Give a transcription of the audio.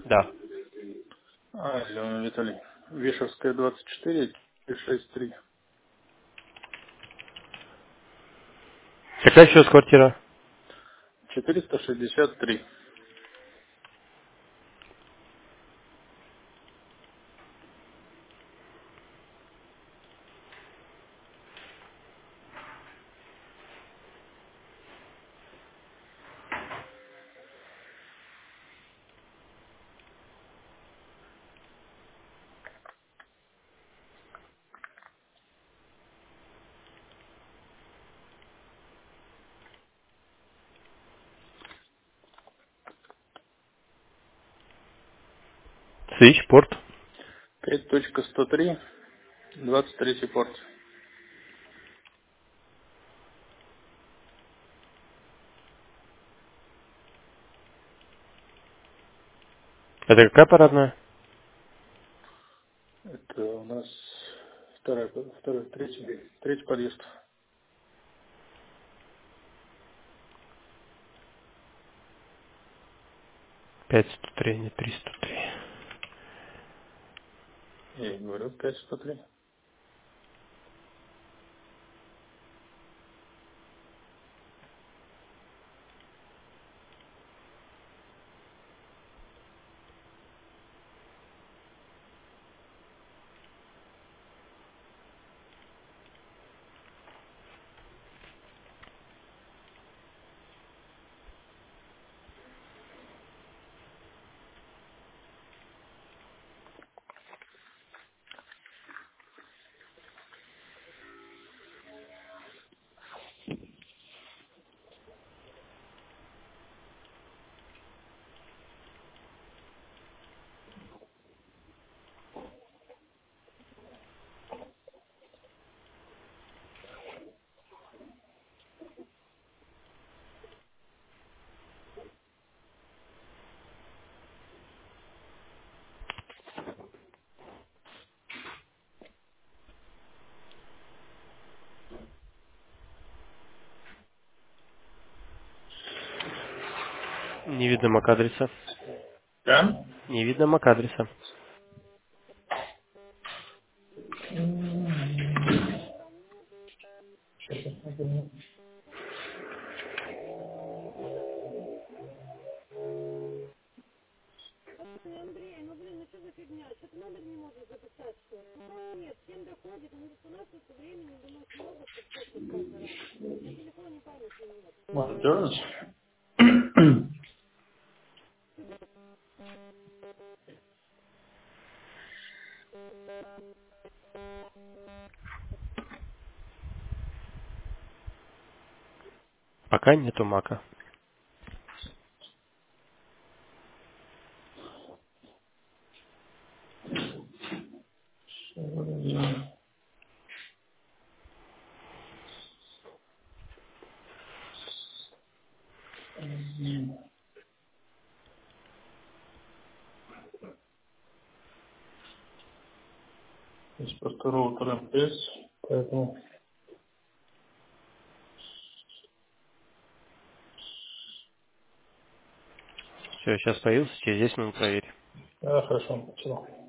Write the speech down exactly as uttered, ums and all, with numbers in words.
Да. Алло, Виталий. Вишевская, двадцать четыре, шесть три. Какая сейчас квартира? четыреста шестьдесят три. Switch, порт. пять точка сто три, двадцать третий порт. Это какая парадная? Это у нас второй, второй, третий, третий подъезд. пять сто три, не триста три. Я и говорю, пять сто три. Не видно мак адреса. Да? Не видно мак адреса. Сейчас я смотрю. Молодежь. Пока нету мака. Здесь просто роутер эм пи эс, поэтому... Все, сейчас появился, через десять минут проверь. А, хорошо, спасибо.